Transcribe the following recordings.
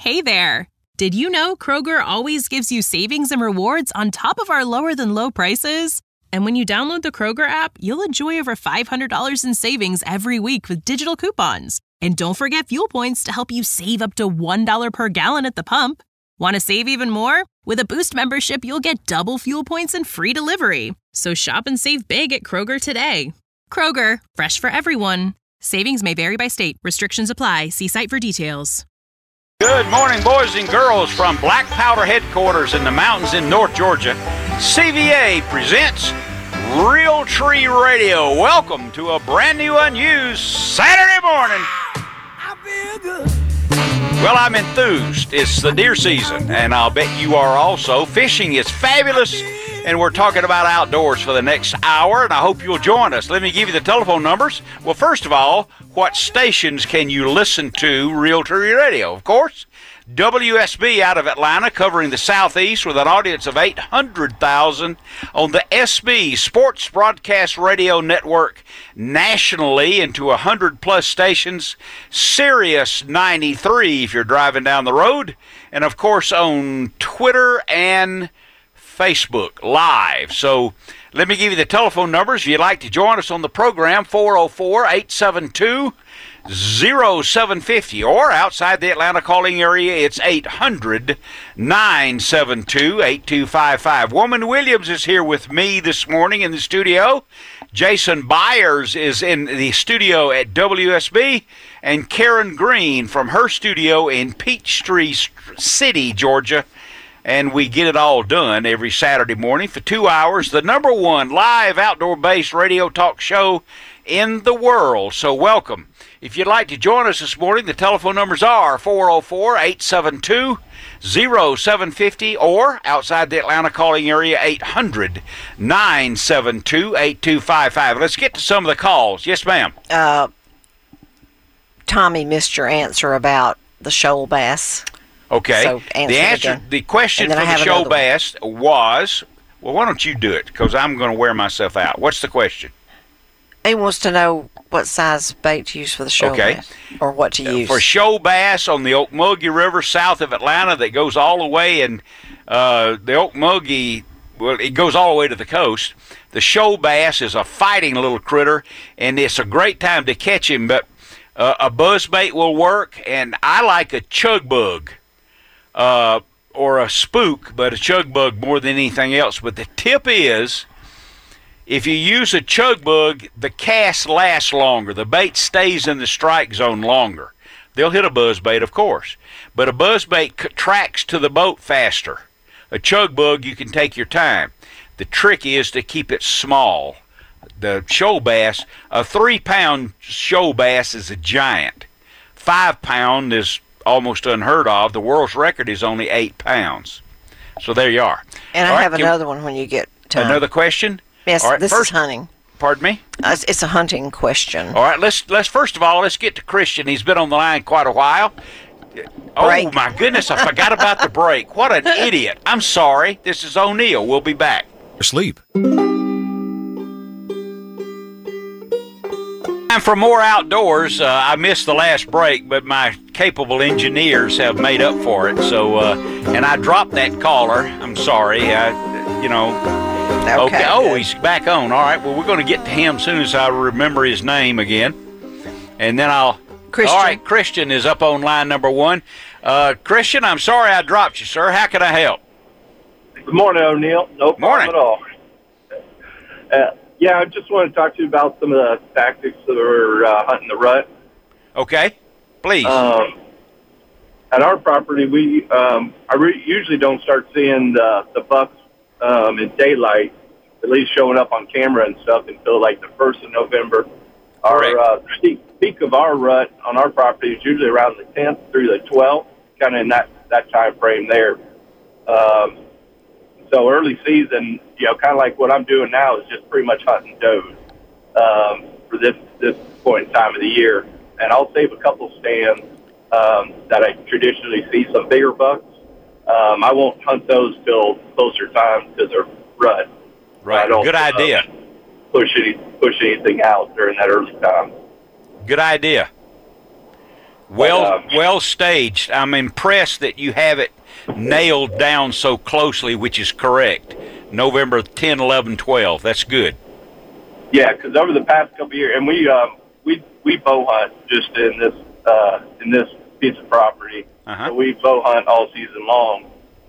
Hey there! Did you know Kroger always gives you savings and rewards on top of our lower-than-low prices? And when you download the Kroger app, you'll enjoy over $500 in savings every week with digital coupons. And don't forget fuel points to help you save up to $1 per gallon at the pump. Want to save even more? With a Boost membership, you'll get double fuel points and free delivery. So shop and save big at Kroger today. Kroger, fresh for everyone. Savings may vary by state. Restrictions apply. See site for details. Good morning, boys and girls, from Black Powder headquarters in the mountains in North Georgia. CVA presents Realtree Radio. Welcome to a brand new unused Saturday morning. I feel good. Well, I'm enthused. It's the deer season, and I'll bet you are also. Fishing is fabulous, and we're talking about outdoors for the next hour, and I hope you'll join us. Let me give you the telephone numbers. Well, first of all, what stations can you listen to Realtree Radio? Of course, WSB out of Atlanta, covering the Southeast with an audience of 800,000 on the SB Sports Broadcast Radio Network nationally into 100-plus stations. Sirius 93 if you're driving down the road. And, of course, on Twitter and Facebook Live. So let me give you the telephone numbers. If you'd like to join us on the program, 404-872-0750, or outside the Atlanta calling area, it's 800-972-8255. Woman Williams is here with me this morning in the studio. Jason Byers is in the studio at WSB, and Karen Green from her studio in Peachtree City, Georgia. And we get it all done every Saturday morning for 2 hours. The number one live outdoor-based radio talk show in the world. So welcome. If you'd like to join us this morning, the telephone numbers are 404-872-0750 or outside the Atlanta calling area, 800-972-8255. Let's get to some of the calls. Yes, ma'am. Tommy missed your answer about the shoal bass. Okay. So the question for the shoal bass was, well, why don't you do it? Because I'm going to wear myself out. What's the question? He wants to know what size bait to use for the shoal bass, or what to use. For shoal bass on the Ocmulgee River south of Atlanta that goes all the way, and the Ocmulgee, well, it goes all the way to the coast. The shoal bass is a fighting little critter, and it's a great time to catch him, but a buzzbait will work, and I like a chug bug. Or a spook, but a chug bug more than anything else. But the tip is, if you use a chug bug, the cast lasts longer. The bait stays in the strike zone longer. They'll hit a buzz bait, of course, but a buzz bait tracks to the boat faster. A chug bug, you can take your time. The trick is to keep it small. The shoal bass, a 3-pound shoal bass is a giant. 5-pound is almost unheard of. The world's record is only 8 pounds. So there you are. And I have another one when you get time. Another question? Yes, right, this is hunting. Pardon me? It's a hunting question. All right, let's first of all, let's get to Christian. He's been on the line quite a while. Oh, my goodness, I forgot about the break. What an idiot. I'm sorry. This is O'Neill. We'll be back. Sleep. Time for more outdoors. I missed the last break, but my capable engineers have made up for it. So, and I dropped that caller. I'm sorry. Okay. Oh, he's back on. All right. Well, we're going to get to him as soon as I remember his name again, and then I'll. Christian. All right. Christian is up on line number one. Christian, I'm sorry I dropped you, sir. How can I help? Good morning, O'Neill. No problem at all. Yeah, I just want to talk to you about some of the tactics that are hunting the rut. Okay, please. At our property, we usually don't start seeing the bucks in daylight, at least showing up on camera and stuff, until like the 1st of November. Our peak of our rut on our property is usually around the 10th through the 12th, kind of in that time frame there. So early season, kind of like what I'm doing now is just pretty much hunting does for this point in time of the year. And I'll save a couple stands that I traditionally see some bigger bucks. I won't hunt those till closer time to the rut. Right. Good idea. Push anything out during that early time. Good idea. Well staged. I'm impressed that you have it nailed down so closely, which is correct. November 10, 11, 12. That's good. Yeah, because over the past couple of years, and we bow hunt just in this piece of property. So we bow hunt all season long.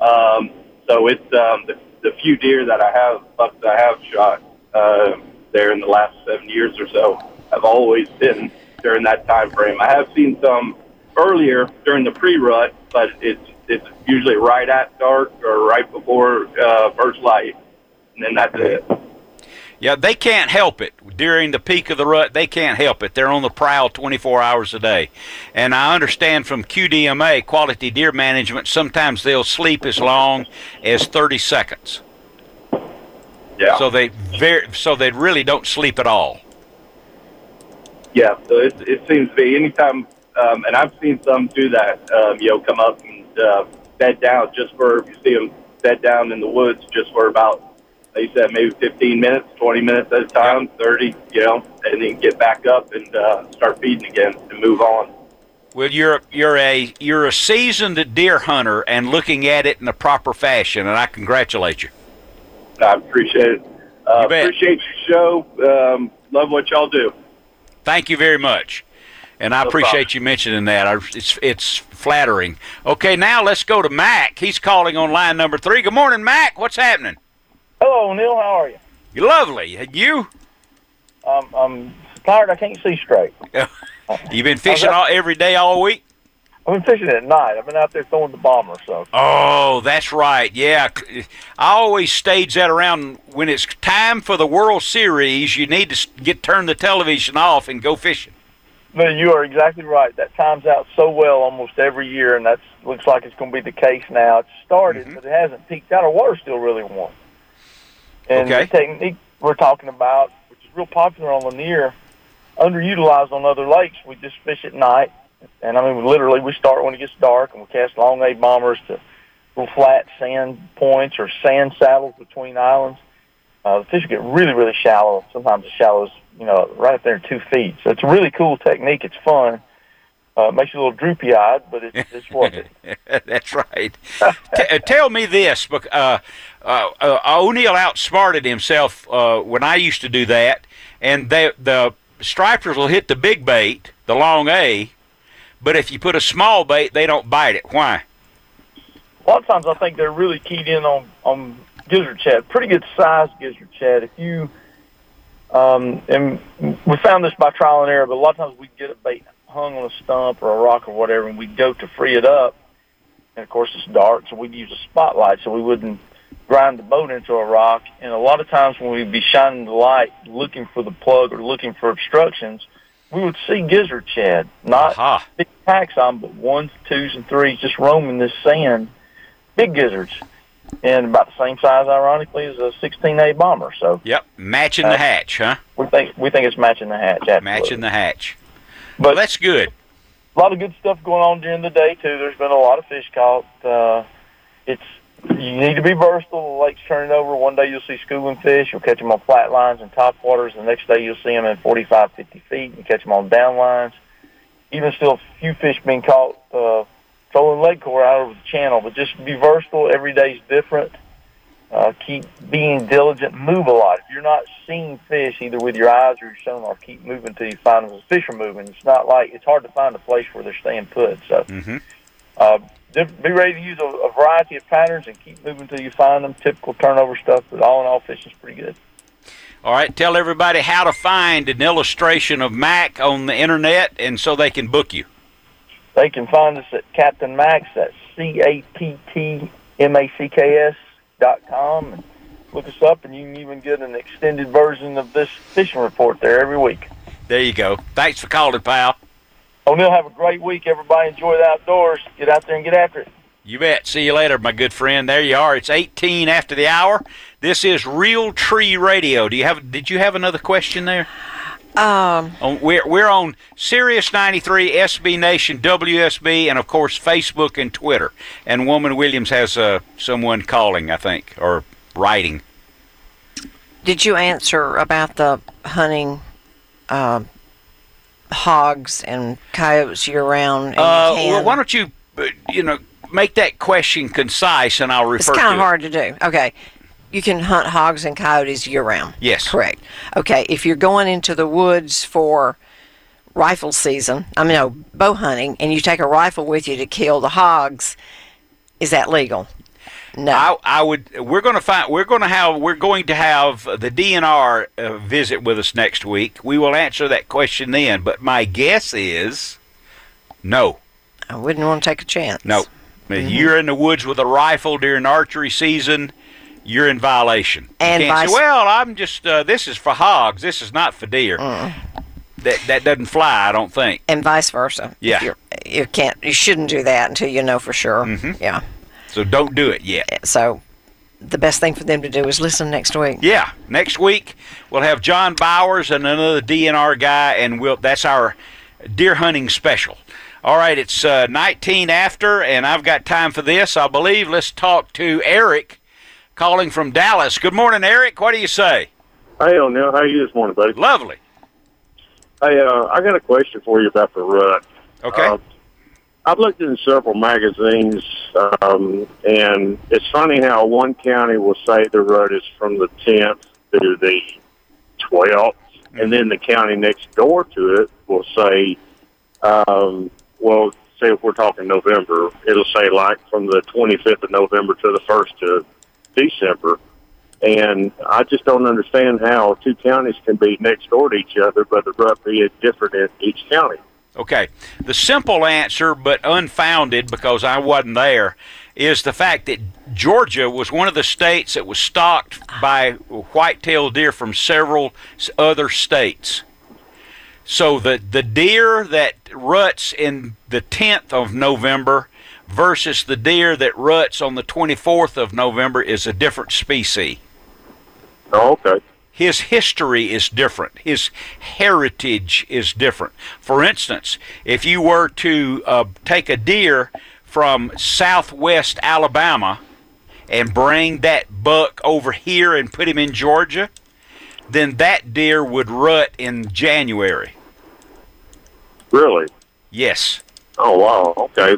So it's the few deer that I have, bucks that I have shot there in the last 7 years or so have always been during that time frame. I have seen some earlier during the pre-rut, but it's usually right at dark or right before first light, and then that's it. Yeah, they can't help it. During the peak of the rut, they can't help it. They're on the prowl 24 hours a day. And I understand from QDMA, Quality Deer Management, sometimes they'll sleep as long as 30 seconds. Yeah. So they really don't sleep at all. Yeah, so it seems to be anytime, and I've seen some do that, come up and bed down just for, you see them bed down in the woods just for about, like you said, maybe 15 minutes, 20 minutes at a time, 30, and then get back up and start feeding again and move on. Well, you're a seasoned deer hunter and looking at it in the proper fashion, and I congratulate you. I appreciate it. You bet. Appreciate your show. Love what y'all do. Thank you very much. And I appreciate you mentioning that. It's flattering. Okay, now let's go to Mac. He's calling on line number 3. Good morning, Mac. What's happening? Hello, Neil. How are you? You're lovely. And you? I'm tired. I can't see straight. You been fishing every day all week? I've been fishing at night. I've been out there throwing the bomber. So. Oh, that's right. Yeah, I always stage that around when it's time for the World Series. You need to turn the television off and go fishing. No, you are exactly right. That times out so well almost every year, and that looks like it's going to be the case now. It's started, but it hasn't peaked out. Our water's still really warm. And the technique we're talking about, which is real popular on Lanier, underutilized on other lakes, we just fish at night. And, literally, we start when it gets dark, and we cast long A bombers to little flat sand points or sand saddles between islands. The fish get really, really shallow. Sometimes as shallow as, right up there 2 feet. So it's a really cool technique. It's fun. It makes you a little droopy-eyed, but it's worth it. That's right. Tell me this. O'Neill outsmarted himself when I used to do that, and the stripers will hit the big bait, the long A, but if you put a small bait, they don't bite it. Why? A lot of times I think they're really keyed in on gizzard shad, pretty good sized gizzard shad. If you, and we found this by trial and error, but a lot of times we get a bait hung on a stump or a rock or whatever, and we'd go to free it up, and of course it's dark, so we'd use a spotlight so we wouldn't grind the boat into a rock. And a lot of times when we'd be shining the light looking for the plug or looking for obstructions, we would see gizzard shad, not big packs on, but 1s, 2s, and 3s just roaming this sand, big gizzards, and about the same size, ironically, as a 16A bomber. So yep, matching the hatch, huh? We think it's matching the hatch. Absolutely. Matching the hatch. But well, that's good. A lot of good stuff going on during the day too. There's been a lot of fish caught. You need to be versatile. The lake's turning over. One day you'll see schooling fish. You'll catch them on flat lines and top waters. The next day you'll see them in 45, 50 feet. You catch them on down lines. Even still, a few fish being caught trolling leg core out over the channel. But just be versatile. Every day's different. Keep being diligent. Move a lot. If you're not seeing fish either with your eyes or your sonar, keep moving until you find them. The fish are moving. It's hard to find a place where they're staying put. So. Be ready to use a variety of patterns and keep moving until you find them. Typical turnover stuff, but all in all, fishing's pretty good. All right, tell everybody how to find an illustration of Mac on the internet and so they can book you. They can find us at Captain Max, that's CaptMacs.com, and look us up, and you can even get an extended version of this fishing report there every week. There you go. Thanks for calling, pal. O'Neill, have a great week. Everybody enjoy the outdoors. Get out there and get after it. You bet. See you later, my good friend. There you are. It's 18 after the hour. This is Real Tree Radio. Did you have another question there? We're on Sirius 93, SB Nation, WSB, and of course Facebook and Twitter. And Woman Williams has someone calling, I think, or writing. Did you answer about the hunting hogs and coyotes year round? Well, why don't you, make that question concise, and I'll refer to it. It's kind of hard to do. Okay. You can hunt hogs and coyotes year round. Yes. Correct. Okay. If you're going into the woods for rifle season, bow hunting, and you take a rifle with you to kill the hogs, is that legal? No. We're going to have the DNR visit with us next week. We will answer that question then, but my guess is no. I wouldn't want to take a chance. No. If you're in the woods with a rifle during archery season, you're in violation. And you can't say, well, I'm just, this is for hogs, this is not for deer. That doesn't fly, I don't think. And vice versa. Yeah. You shouldn't do that until you know for sure. Mm-hmm. Yeah. So don't do it yet. So the best thing for them to do is listen next week. Yeah. Next week, we'll have John Bowers and another DNR guy, and that's our deer hunting special. All right, it's 19 after, and I've got time for this, I believe. Let's talk to Eric, calling from Dallas. Good morning, Eric. What do you say? Hey, O'Neill. How are you this morning, buddy? Lovely. Hey, I got a question for you about the rut. Okay. I've looked in several magazines, and it's funny how one county will say the rut is from the 10th to the 12th, and then the county next door to it will say, say if we're talking November, it'll say like from the 25th of November to the 1st of December. And I just don't understand how two counties can be next door to each other, but the rut be different in each county. Okay. The simple answer, but unfounded because I wasn't there, is the fact that Georgia was one of the states that was stocked by white-tailed deer from several other states. So the deer that ruts in the 10th of November versus the deer that ruts on the 24th of November is a different species. Oh, okay. His history is different. His heritage is different. For instance, if you were to take a deer from southwest Alabama and bring that buck over here and put him in Georgia, then that deer would rut in January. Really? Yes. Oh, wow. Okay.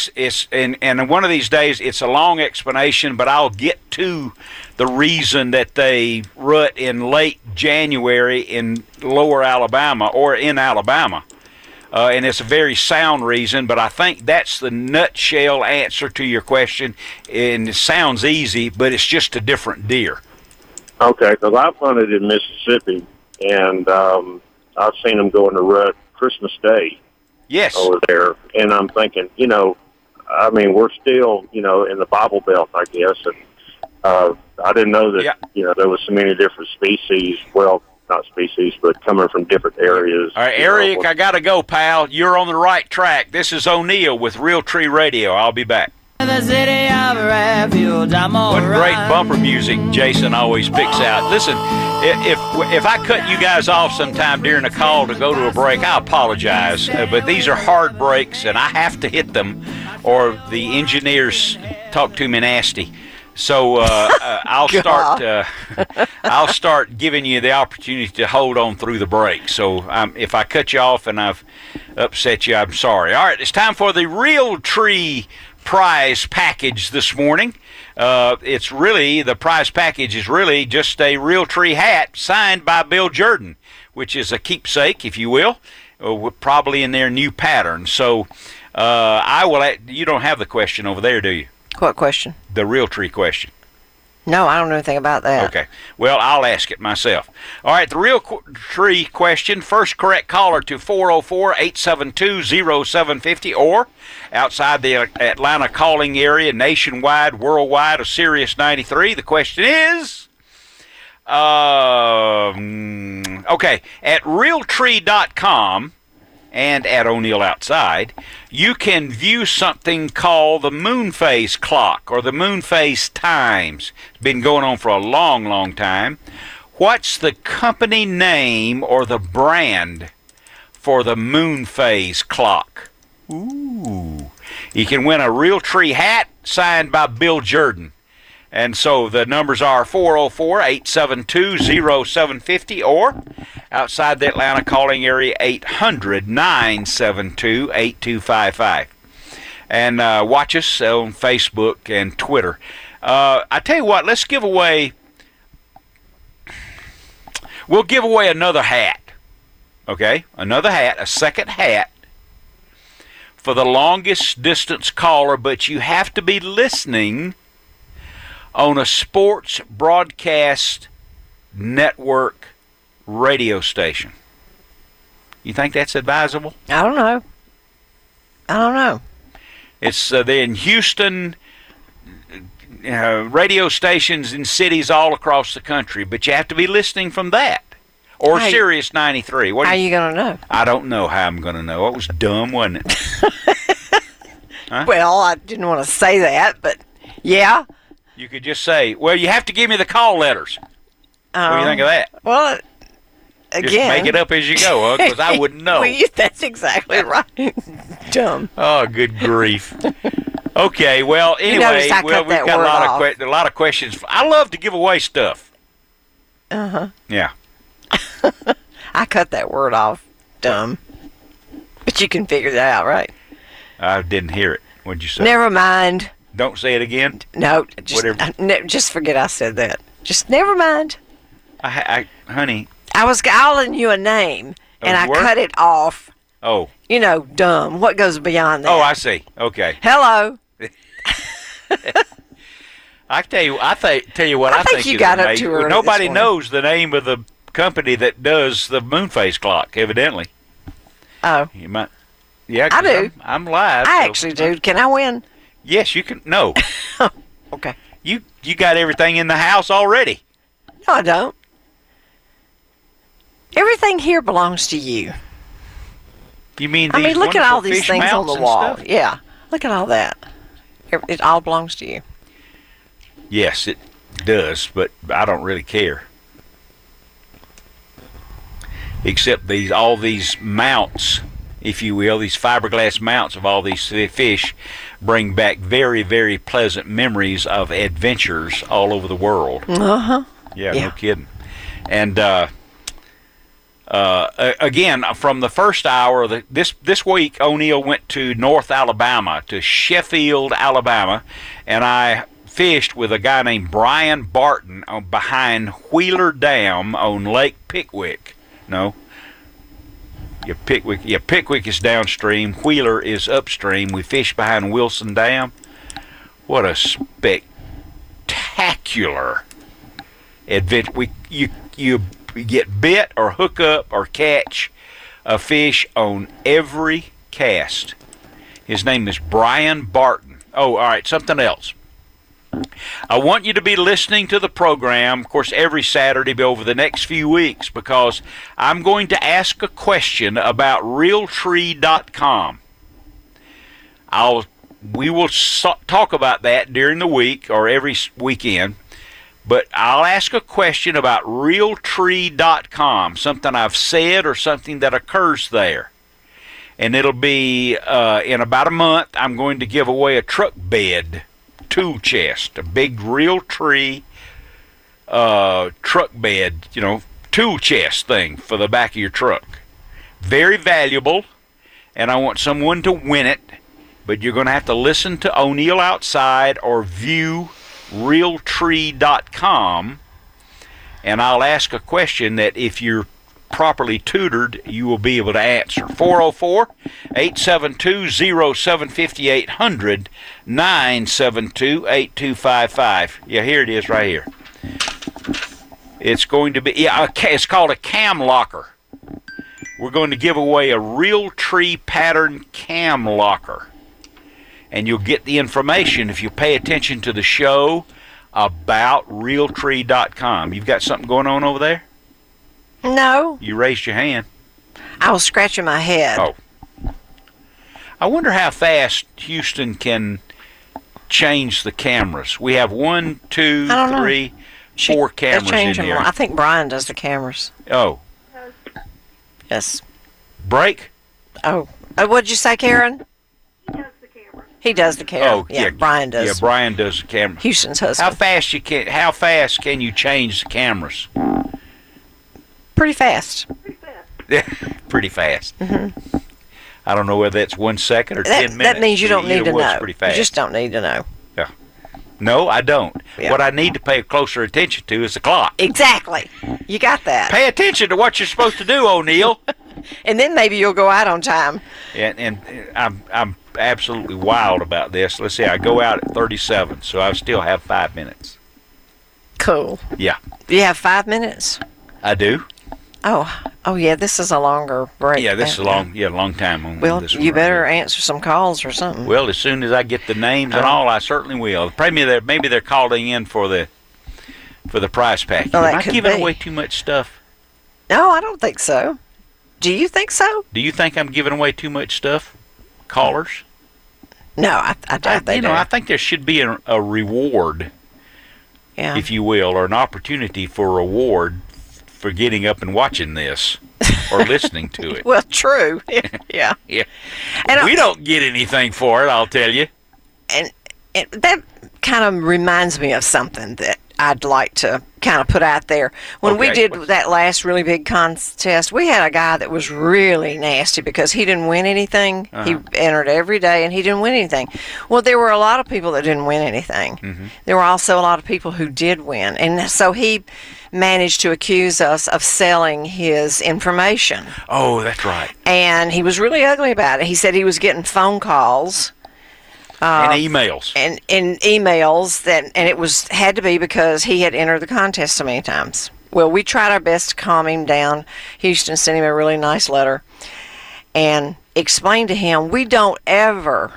And one of these days, it's a long explanation, but I'll get to the reason that they rut in late January in lower Alabama or in Alabama. And it's a very sound reason, but I think that's the nutshell answer to your question. And it sounds easy, but it's just a different deer. Okay, because I've hunted in Mississippi, and I've seen them go in the rut Christmas Day. Yes. Over there, and I'm thinking, we're still, in the Bible Belt, I guess, and I didn't know that, there was so many different species. Well, not species, but coming from different areas. All right, Eric, I got to go, pal. You're on the right track. This is O'Neill with Realtree Radio. I'll be back. The city of refuge, I'm all What great bumper music Jason always picks out. Listen, if I cut you guys off sometime during a call to go to a break, I apologize. But these are hard breaks, and I have to hit them, or the engineers talk to me nasty. So I'll start giving you the opportunity to hold on through the break. So if I cut you off and I've upset you, I'm sorry. All right, it's time for the Realtree prize package this morning. The prize package is really just a Realtree hat signed by Bill Jordan, which is a keepsake, if you will, probably in their new pattern. So you don't have the question over there, do you? What question? The Realtree question. No, I don't know anything about that. Okay. Well, I'll ask it myself. All right, the Realtree question. First correct caller to 404-872-0750 or outside the Atlanta calling area, nationwide, worldwide, of Sirius 93. The question is, at Realtree.com and at O'Neill Outside, you can view something called the moon phase clock or the moon phase times. It's been going on for a long, long time. What's the company name or the brand for the moon phase clock? Ooh. You can win a Realtree hat signed by Bill Jordan. And so the numbers are 404-872-0750 or Outside the Atlanta calling area, 800-972-8255. And watch us on Facebook and Twitter. I tell you what, let's give away. We'll give away another hat. Okay? Another hat, a second hat for the longest distance caller, but you have to be listening on a sports broadcast network radio station. You think that's advisable? I don't know. It's in Houston, radio stations in cities all across the country, but you have to be listening from that. Or Sirius 93. How are you going to know? I don't know how I'm going to know. It was dumb, wasn't it? Huh? Well, I didn't want to say that, but yeah. You could just say, well, you have to give me the call letters. What do you think of that? Well, again. Just make it up as you go, because I wouldn't know. Well, that's exactly right. Dumb. Oh, good grief. Okay, well, anyway, we've got a lot of questions. I love to give away stuff. Uh-huh. Yeah. I cut that word off. Dumb. But you can figure that out, right? I didn't hear it. What'd you say? Never mind. Don't say it again? No, just forget I said that. Just never mind. Honey. I was calling you a name, and I cut it off. Oh. You know, dumb. What goes beyond that? Oh, I see. Okay. Hello. I tell you what. I think you got up too early. Nobody knows the name of the company that does the Moonface clock. Evidently. Oh. You might. Yeah, I do. I'm live. I actually do. Can I win? Yes, you can. No. Okay. You got everything in the house already. No, I don't. Everything here belongs to you. You mean? Look at all these things on the wall. Stuff? Yeah. Look at all that. It all belongs to you. Yes, it does, but I don't really care. Except all these mounts, if you will, these fiberglass mounts of all these fish bring back very, very pleasant memories of adventures all over the world. Uh-huh. Yeah. No kidding. And again, from the first hour, this week, O'Neill went to North Alabama, to Sheffield, Alabama, and I fished with a guy named Brian Barton behind Wheeler Dam on Lake Pickwick. No. Pickwick is downstream. Wheeler is upstream. We fished behind Wilson Dam. What a spectacular adventure! You get bit or hook up or catch a fish on every cast. His name is Brian Barton. Oh, all right, something else. I want you to be listening to the program, of course, every Saturday over the next few weeks, because I'm going to ask a question about Realtree.com. We will talk about that during the week or every weekend, but I'll ask a question about Realtree.com, something I've said or something that occurs there. And it'll be in about a month, I'm going to give away a truck bed tool chest, a big Realtree truck bed, tool chest thing for the back of your truck. Very valuable, and I want someone to win it, but you're going to have to listen to O'Neill Outside or view Realtree.com, and I'll ask a question that if you're properly tutored, you will be able to answer. 404-872-0750, 800-972-8255. Yeah, here it is right here. It's going to be, it's called a cam locker. We're going to give away a Realtree pattern cam locker. And you'll get the information if you pay attention to the show about Realtree.com. You've got something going on over there? No. You raised your hand. I was scratching my head. Oh. I wonder how fast Houston can change the cameras. We have 1, 2, 3, 4 cameras in here. I think Brian does the cameras. Oh. Yes. Break? Oh. What'd you say, Karen? He does the camera. Oh, yeah. Brian does. Yeah, Brian does the camera. Houston's husband. How fast can you change the cameras? Pretty fast. Yeah, pretty fast. Mm-hmm. I don't know whether that's 1 second or 10 minutes. That means you don't need to know. Pretty fast. You just don't need to know. Yeah. No, I don't. Yeah. What I need to pay closer attention to is the clock. Exactly. You got that. Pay attention to what you're supposed to do, O'Neill. And then maybe you'll go out on time. And I'm absolutely wild about this. Let's see, I go out at 37, so I still have 5 minutes. Cool. Yeah. You have 5 minutes? I do. Oh yeah, this is a longer break. Yeah, this is a long time on Well, this. you better answer some calls or something. Well, as soon as I get the names and all, I certainly will. Maybe they're calling in for the prize pack. Oh, that Am I could giving be. away too much stuff? No, I don't think so. Do you think so? Do you think I'm giving away too much stuff, callers? No, I doubt they do. I think there should be a reward, Yeah. if you will, or an opportunity for a reward for getting up and watching this or listening to it. Well, true. Yeah. Yeah. And We don't get anything for it, I'll tell you. And that kind of reminds me of something that I'd like to kind of put out there. When we Okay. did that last really big contest, we had a guy that was really nasty because he didn't win anything. He entered every day and he didn't win anything. Well, there were a lot of people that didn't win anything. Mm-hmm. There were also a lot of people who did win. And so he managed to accuse us of selling his information. Oh, that's right. And he was really ugly about it. He said he was getting phone calls And emails. and emails and it had to be because he had entered the contest so many times. Well, we tried our best to calm him down. Houston sent him a really nice letter and explained to him we don't ever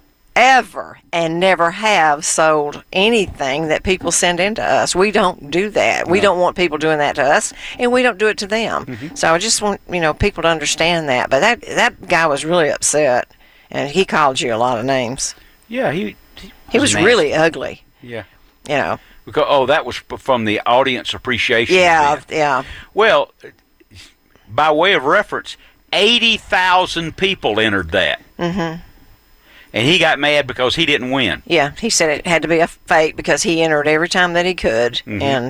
and never have sold anything that people send in to us. We don't do that. We don't want people doing that to us, and we don't do it to them. Mm-hmm. So I just want people to understand that. But that guy was really upset, and he called you a lot of names. Yeah, he was nasty. really ugly. Yeah. Because that was from the audience appreciation Yeah, event. yeah. Well, by way of reference, 80,000 people entered that. Mm-hmm. And he got mad because he didn't win. Yeah, he said it had to be a fake because he entered every time that he could. Mm-hmm. And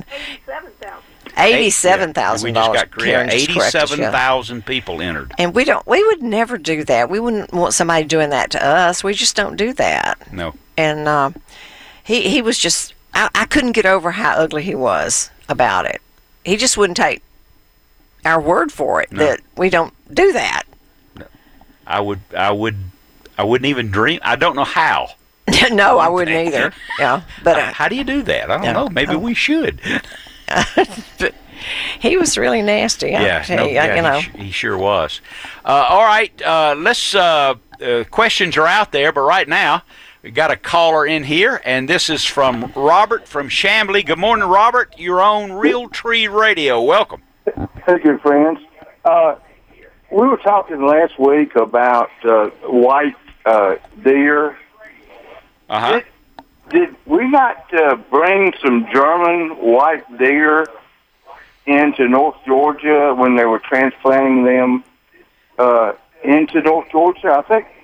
$87,000. We just got Karen just corrected you. 87,000 people entered. And we would never do that. We wouldn't want somebody doing that to us. We just don't do that. No. And he was just, I couldn't get over how ugly he was about it. He just wouldn't take our word for it that we don't do that. No. I wouldn't even dream. I don't know how. No, I wouldn't either. Yeah, but how do you do that? I don't know. Maybe we should. but he was really nasty. He sure was. All right, let's. Questions are out there, but right now we got a caller in here, and this is from Robert from Chamblee. Good morning, Robert. You're on Real Tree Radio. Welcome. Hey, good friends. We were talking last week about white deer. Uh-huh. Did we not bring some German white deer into North Georgia when they were transplanting them into North Georgia? I think.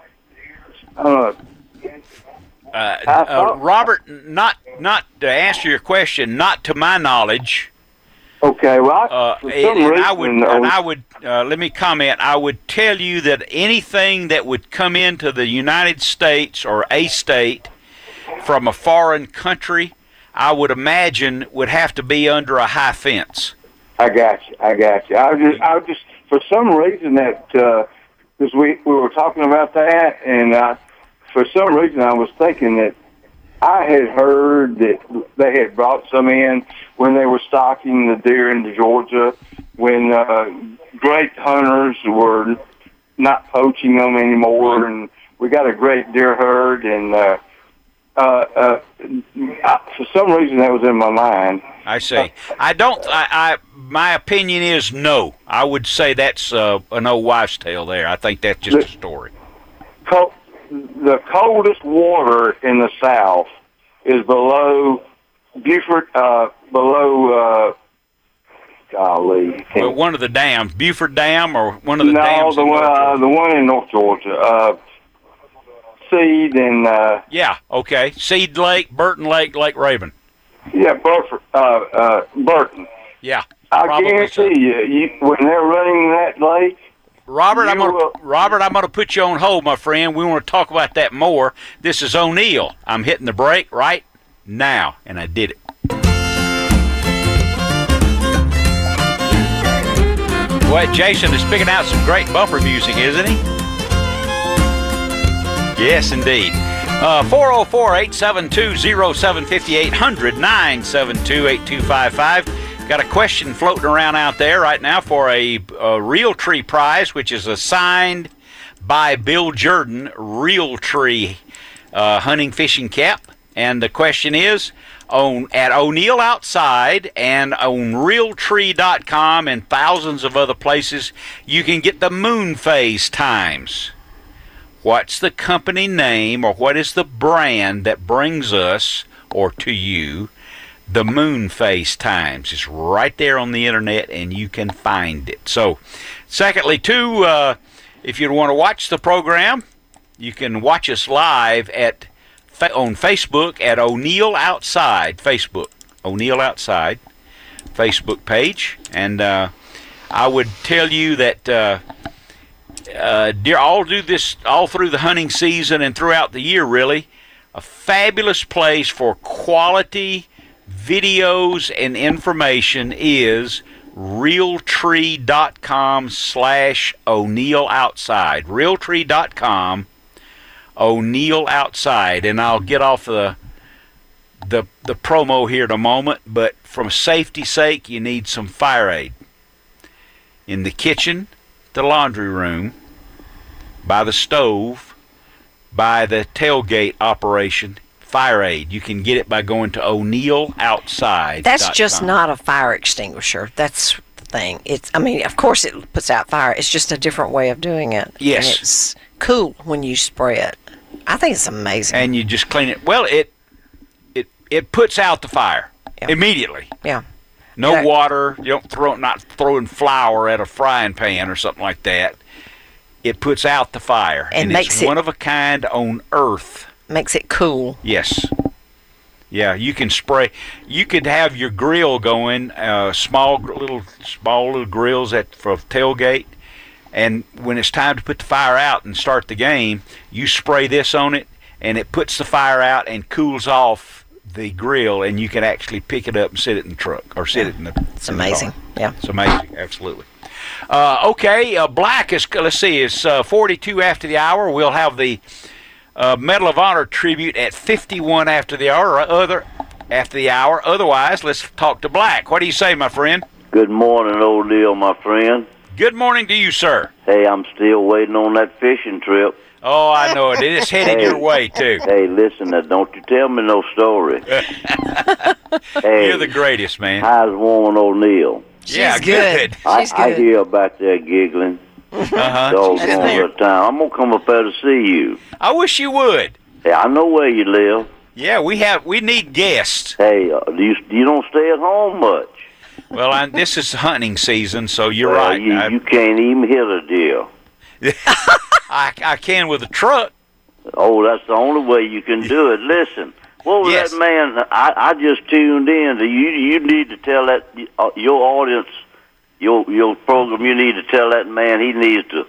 Robert, not to answer your question, not to my knowledge. Okay, well, I would let me comment. I would tell you that anything that would come into the United States or a state from a foreign country, I would imagine would have to be under a high fence. I got you. I was just for some reason that because we were talking about that, and for some reason I was thinking that I had heard that they had brought some in when they were stocking the deer into Georgia, when great hunters were not poaching them anymore, and we got a great deer herd, and for some reason that was in my mind. I see. My opinion is no. I would say that's an old wives' tale there. I think that's just a story. The coldest water in the South is below Beaufort, golly. Well, one of the dams, Beaufort Dam, or one of the dams? No, the one in North Georgia. Seed and... yeah, okay. Seed Lake, Burton Lake, Lake Raven. Yeah, Burton. Yeah. I Probably so. guarantee you, when they're running that lake, Robert, I'm You gonna put you on hold, my friend. We want to talk about that more. This is O'Neill. I'm hitting the brake right now, and I did it. Well, Jason is picking out some great bumper music, isn't he? Yes, indeed. 404-872-0750, 800-972-8255. Got a question floating around out there right now for a Realtree prize, which is a signed by Bill Jordan Realtree hunting fishing cap. And the question is, at O'Neill Outside and on Realtree.com and thousands of other places, you can get the moon phase times. What's the company name, or what is the brand that brings us, or to you, the moon phase times? It's right there on the internet, and you can find it. So, secondly, too, if you want to watch the program, you can watch us live on Facebook at O'Neill Outside O'Neill Outside Facebook page. And I would tell you that I'll do this all through the hunting season and throughout the year, really. A fabulous place for quality videos and information is Realtree.com/O'Neill Outside. Realtree.com O'Neill Outside. And I'll get off the promo here in a moment, but for safety's sake, you need some fire aid. In the kitchen, the laundry room, by the stove, by the tailgate operation, fire aid. You can get it by going to O'Neill Outside. That's just not a fire extinguisher. That's the thing. Of course it puts out fire. It's just a different way of doing it. Yes. And it's cool when you spray it. I think it's amazing. And you just clean it. Well, it puts out the fire immediately. Yeah. No water. You don't not throwing flour at a frying pan or something like that. It puts out the fire, and it's one of a kind on Earth. Makes it cool. Yes. Yeah, you can spray. You could have your grill going, small little grills for tailgate, and when it's time to put the fire out and start the game, you spray this on it, and it puts the fire out and cools off the grill, and you can actually pick it up and sit it in the truck or sit it in the. It's amazing. Yeah. It's amazing. Absolutely. Okay, Black is. Let's see. It's 42 after the hour. We'll have the Medal of Honor tribute at 51 after the hour, or after the hour. Otherwise, let's talk to Black. What do you say, my friend? Good morning, O'Neill, my friend. Good morning to you, sir. Hey, I'm still waiting on that fishing trip. Oh, I know it. It's headed your way, too. Hey, listen, don't you tell me no story. Hey, you're the greatest, man. How's woman O'Neill? Yeah, good. She's good. I hear about that giggling. All the time. I'm going to come up there to see you. I wish you would. Hey, I know where you live. Yeah, we need guests. Hey, you don't stay at home much. Well, this is hunting season, so you're right. You can't even hit a deer. I can with a truck. Oh, that's the only way you can do it. Listen, what was that man? I just tuned in. You need to tell that your audience, your program. You need to tell that man he needs to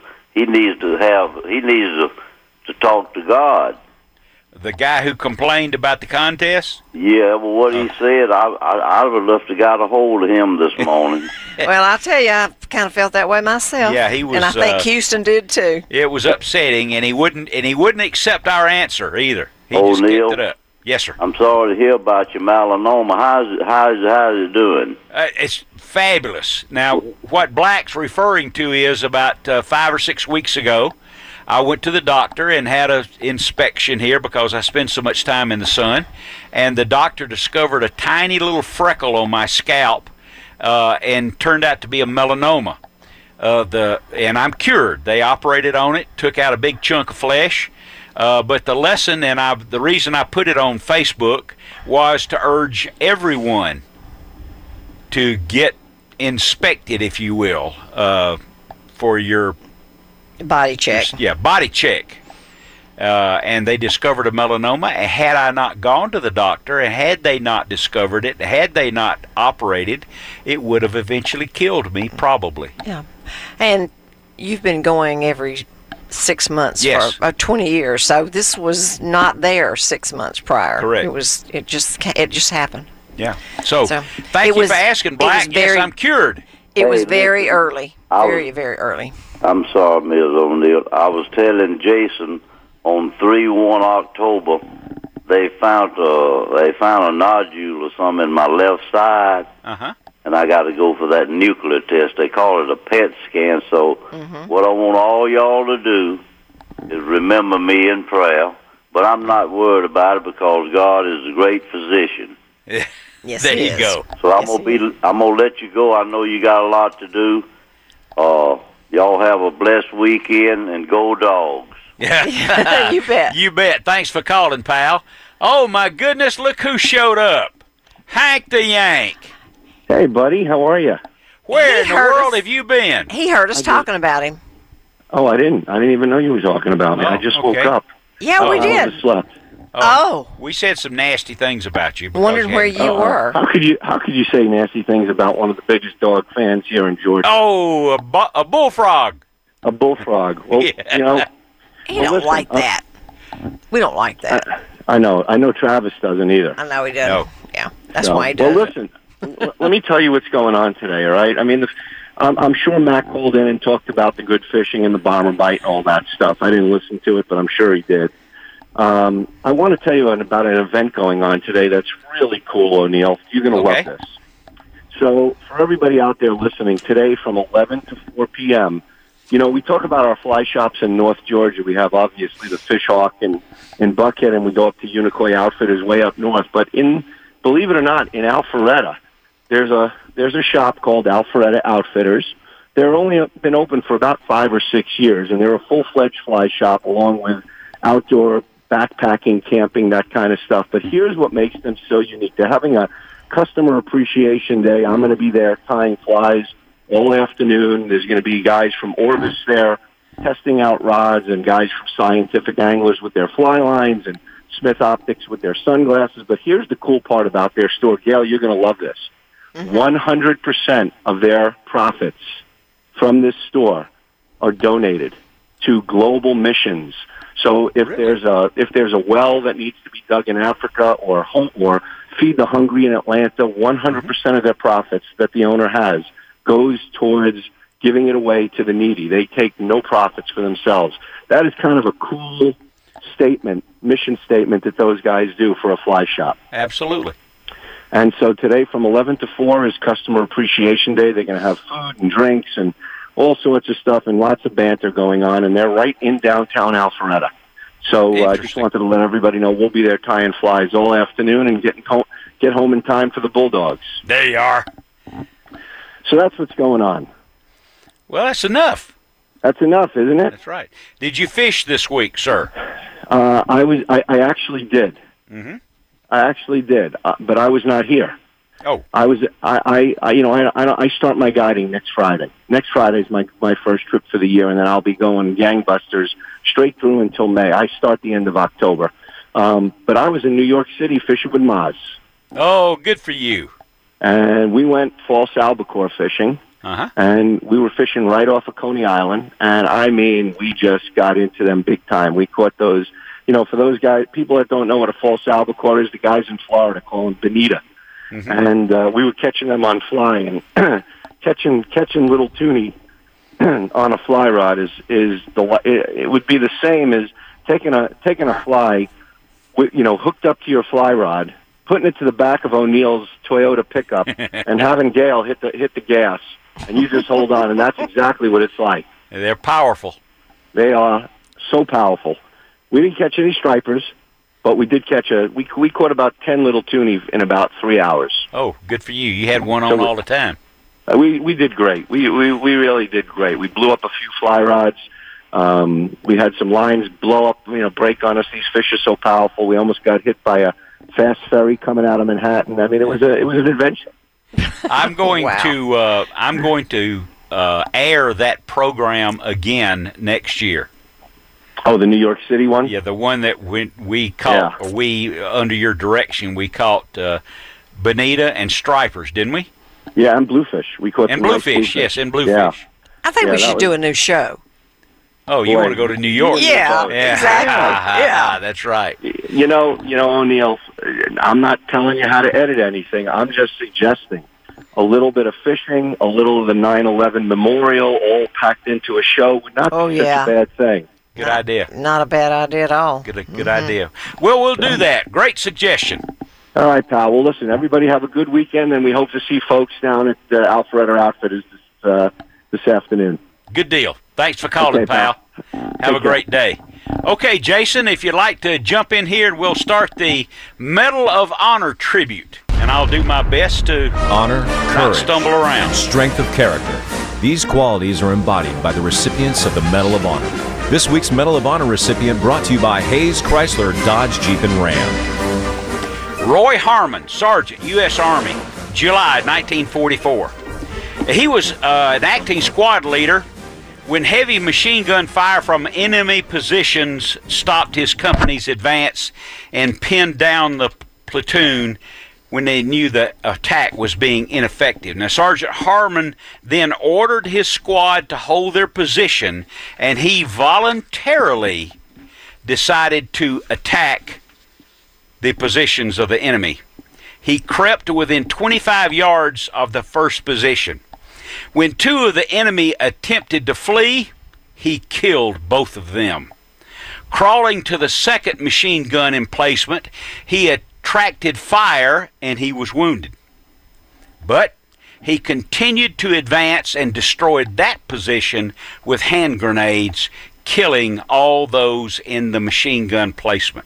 talk to God. The guy who complained about the contest? Yeah, well, what he said, I would love to got a hold of him this morning. Well, I'll tell you, I kind of felt that way myself. Yeah, he was, and I think Houston did too. It was upsetting, and he wouldn't accept our answer either. He just O'Neill, kept it up. Yes, sir. I'm sorry to hear about your melanoma. How's it doing? It's fabulous. Now, what Black's referring to is about 5 or 6 weeks ago, I went to the doctor and had an inspection here because I spend so much time in the sun, and the doctor discovered a tiny little freckle on my scalp, and turned out to be a melanoma. And I'm cured. They operated on it, took out a big chunk of flesh. But the lesson, and the reason I put it on Facebook, was to urge everyone to get inspected, if you will, for your body check. Yeah, body check. and they discovered a melanoma. Had I not gone to the doctor, and had they not discovered it, had they not operated, it would have eventually killed me, probably. Yeah. And you've been going every 6 months Yes. for 20 years, so this was not there 6 months prior. Correct. It just happened. Yeah. So So, thank it you was- for asking, it Black. was Yes, very- I'm cured. It was Hey, very listen, early. I was- Very, very early. I'm sorry, Ms. O'Neill. I was telling Jason on 3/1 October they found a nodule or something in my left side, and I got to go for that nuclear test. They call it a PET scan. So what I want all y'all to do is remember me in prayer. But I'm not worried about it because God is a great physician. Yes, There he you is. go. So I'm gonna let you go. I know you got a lot to do. Y'all have a blessed weekend and go Dogs. Yeah. You bet. You bet. Thanks for calling, pal. Oh, my goodness, look who showed up. Hank the Yank. Hey, buddy, how are you? Where in the heard world us. have you been? He heard us talking about him. Oh, I didn't even know you were talking about me. Oh, I just okay. woke up. Yeah, we I did. overslept. Oh. We said some nasty things about you. because Wondered where hadn't- you were. How could you say nasty things about one of the biggest dog fans here in Georgia? Oh, a bullfrog. A bullfrog. Well, Yeah. you know, He well, don't listen, like that. We don't like that. I know Travis doesn't either. I know he doesn't. No. Yeah, that's So, why he does. Well, listen, let me tell you what's going on today, all right? I mean, I'm sure Mac called in and talked about the good fishing and the bomber bite and all that stuff. I didn't listen to it, but I'm sure he did. I want to tell you about an event going on today that's really cool, O'Neill. You're going to Okay. love this. So for everybody out there listening, today from 11 to 4 p.m., you know, we talk about our fly shops in North Georgia. We have, obviously, the Fish Hawk in Buckhead, and we go up to Unicoi Outfitters way up north. But believe it or not, in Alpharetta, there's a shop called Alpharetta Outfitters. They're only been open for about 5 or 6 years, and they're a full-fledged fly shop along with outdoor backpacking, camping, that kind of stuff. But here's what makes them so unique. They're having a Customer Appreciation Day. I'm going to be there tying flies all afternoon. There's going to be guys from Orbis there testing out rods and guys from Scientific Anglers with their fly lines and Smith Optics with their sunglasses. But here's the cool part about their store. Gail, you're going to love this. 100% of their profits from this store are donated to global missions. So if there's a well that needs to be dug in Africa or Feed the Hungry in Atlanta, 100% of their profits that the owner has goes towards giving it away to the needy. They take no profits for themselves. That is kind of a cool statement, mission statement that those guys do for a fly shop. Absolutely. And so today from 11 to 4 is Customer Appreciation Day. They're going to have food and drinks and all sorts of stuff and lots of banter going on, and they're right in downtown Alpharetta. So I just wanted to let everybody know we'll be there tying flies all afternoon and get home in time for the Bulldogs. There you are. So that's what's going on. Well, that's enough. That's enough, isn't it? That's right. Did you fish this week, sir? I actually did. Mm-hmm. I actually did, but I was not here. Oh. I start my guiding next Friday. Next Friday is my first trip for the year, and then I'll be going gangbusters straight through until May. I start the end of October. But I was in New York City fishing with Maz. Oh, good for you. And we went false albacore fishing. Uh-huh. And we were fishing right off of Coney Island. And, I mean, we just got into them big time. We caught those, for those guys, people that don't know what a false albacore is, the guys in Florida call them bonita. Mm-hmm. And we were catching them on fly. And catching little toonie on a fly rod it would be the same as taking a fly, hooked up to your fly rod, putting it to the back of O'Neill's Toyota pickup, and having Gail hit the gas, and you just hold on, and that's exactly what it's like. They're powerful. They are so powerful. We didn't catch any stripers, but we did catch we caught about 10 little toonie in about 3 hours. Oh, good for you. You had one on all the time. We did great. We really did great. We blew up a few fly rods. We had some lines blow up, break on us. These fish are so powerful. We almost got hit by a fast ferry coming out of Manhattan. I mean, it was an adventure. I'm going to air that program again next year. Oh, the New York City one? Yeah, the one that we caught, under your direction, we caught bonita and stripers, didn't we? Yeah, and bluefish. We caught and bluefish, yes, and bluefish. Yeah. I think we should do a new show. Oh, you want to go to New York? Yeah, exactly. Yeah, that's right. You know, O'Neill, I'm not telling you how to edit anything. I'm just suggesting a little bit of fishing, a little of the 9/11 memorial, all packed into a show would not be such a bad thing. Good idea. Not a bad idea at all. Good idea. Well, we'll do that. Great suggestion. All right, pal. Well, listen, everybody have a good weekend, and we hope to see folks down at Alpharetta Outfitters this afternoon. Good deal. Thanks for calling, pal. Have a great day. Okay, Jason, if you'd like to jump in here, we'll start the Medal of Honor tribute, and I'll do my best to honor, courage, stumble around. Strength of character. These qualities are embodied by the recipients of the Medal of Honor. This week's Medal of Honor recipient brought to you by Hayes Chrysler, Dodge, Jeep, and Ram. Roy Harmon, Sergeant, U.S. Army, July 1944. He was an acting squad leader when heavy machine gun fire from enemy positions stopped his company's advance and pinned down the platoon when they knew the attack was being ineffective. Now, Sergeant Harmon then ordered his squad to hold their position, and he voluntarily decided to attack the positions of the enemy. He crept to within 25 yards of the first position. When two of the enemy attempted to flee, he killed both of them. Crawling to the second machine gun emplacement, he attracted fire and he was wounded. But he continued to advance and destroyed that position with hand grenades, killing all those in the machine gun placement.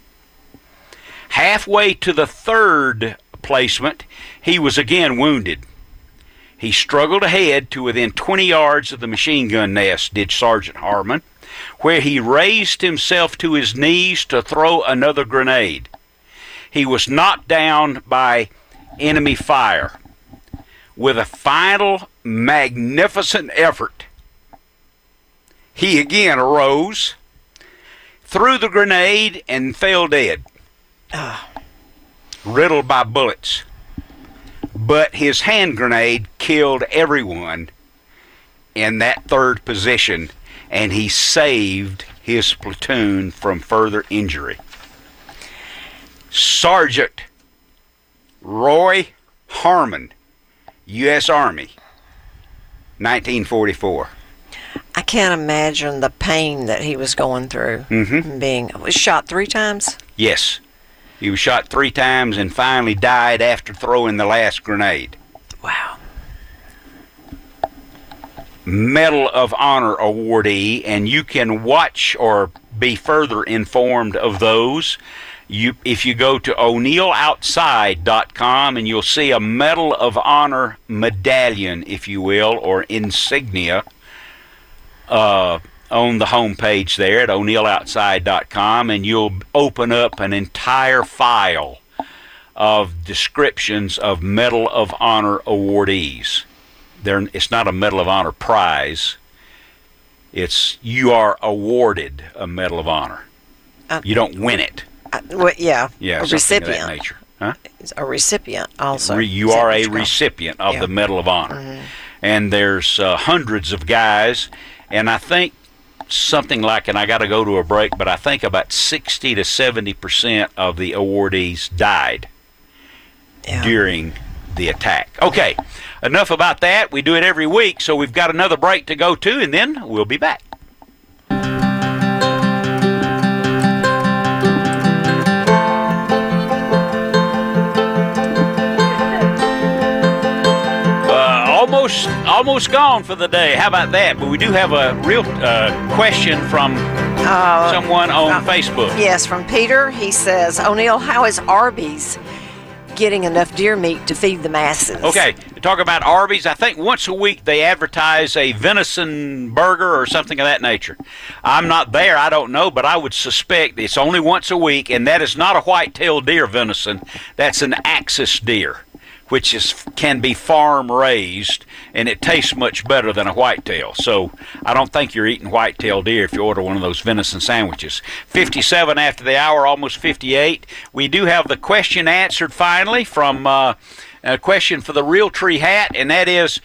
Halfway to the third placement, he was again wounded. He struggled ahead to within 20 yards of the machine gun nest, did Sergeant Harmon, where he raised himself to his knees to throw another grenade. He was knocked down by enemy fire. With a final magnificent effort, he again arose, threw the grenade, and fell dead, riddled by bullets. But his hand grenade killed everyone in that third position, and he saved his platoon from further injury. Sergeant Roy Harmon, U.S. Army, 1944. I can't imagine the pain that he was going through. Was shot 3 times? Yes. He was shot 3 times and finally died after throwing the last grenade. Wow. Medal of Honor awardee, and you can watch or be further informed of those if you go to o'neilloutside.com, and you'll see a Medal of Honor medallion, if you will, or insignia on the homepage there at o'neilloutside.com, and you'll open up an entire file of descriptions of Medal of Honor awardees. It's not a Medal of Honor prize. You are awarded a Medal of Honor. You don't win it. Yeah, a recipient. Of that nature. Huh? A recipient also. You are a recipient of the Medal of Honor. And there's hundreds of guys, and I think something like, and I got to go to a break, but I think about 60 to 70% of the awardees died during the attack. Okay, enough about that. We do it every week, so we've got another break to go to, and then we'll be back. Almost gone for the day. How about that? But we do have a real question from someone on Facebook. Yes, from Peter. He says, O'Neill, how is Arby's getting enough deer meat to feed the masses? Okay, to talk about Arby's, I think once a week they advertise a venison burger or something of that nature. I'm not there, I don't know, but I would suspect it's only once a week, and that is not a white-tailed deer venison. That's an axis deer, which can be farm raised, and it tastes much better than a whitetail. So I don't think you're eating whitetail deer if you order one of those venison sandwiches. 57 after the hour, almost 58. We do have the question answered finally from a question for the Realtree hat, and that is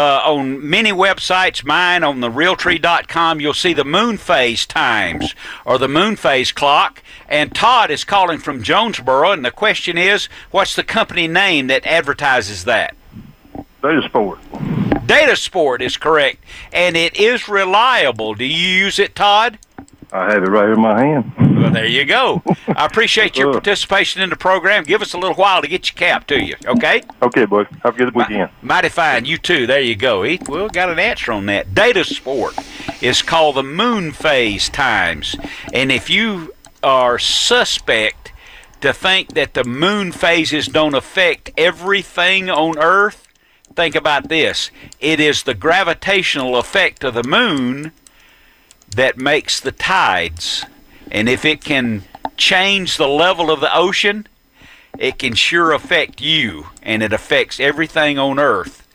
on many websites, mine on the Realtree.com, you'll see the moon phase times or the moon phase clock. And Todd is calling from Jonesboro, and the question is, what's the company name that advertises that? Datasport. Datasport is correct, and it is reliable. Do you use it, Todd? I have it right in my hand. Well, there you go. I appreciate your participation in the program. Give us a little while to get your cap to you, okay? Okay, boys. Have a good weekend. Mighty fine. You too. There you go. Well, got an answer on that. Datasport is called the moon phase times. And if you are suspect to think that the moon phases don't affect everything on Earth, think about this. It is the gravitational effect of the moon that makes the tides. And if it can change the level of the ocean, it can sure affect you, and it affects everything on Earth.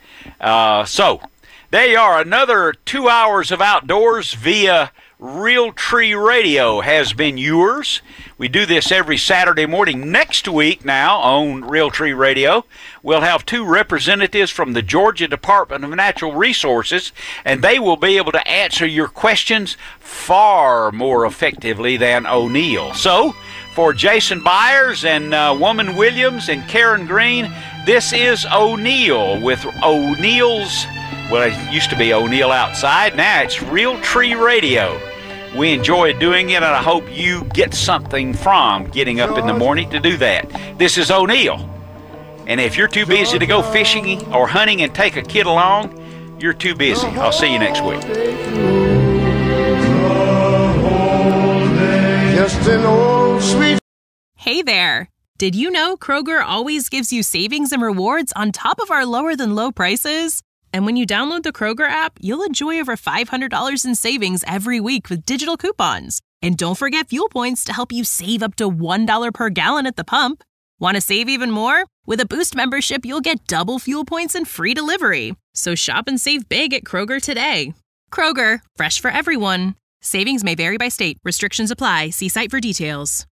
So there you are. Another 2 hours of outdoors via Realtree Radio has been yours. We do this every Saturday morning. Next week now on Realtree Radio, we'll have 2 representatives from the Georgia Department of Natural Resources, and they will be able to answer your questions far more effectively than O'Neill. So, for Jason Byers and Woman Williams and Karen Green, this is O'Neill with O'Neill's, well, it used to be O'Neill Outside. Now it's Realtree Radio. We enjoy doing it, and I hope you get something from getting up in the morning to do that. This is O'Neill. And if you're too busy to go fishing or hunting and take a kid along, you're too busy. I'll see you next week. Just an old sweet. Hey there. Did you know Kroger always gives you savings and rewards on top of our lower than low prices? And when you download the Kroger app, you'll enjoy over $500 in savings every week with digital coupons. And don't forget fuel points to help you save up to $1 per gallon at the pump. Want to save even more? With a Boost membership, you'll get double fuel points and free delivery. So shop and save big at Kroger today. Kroger, fresh for everyone. Savings may vary by state. Restrictions apply. See site for details.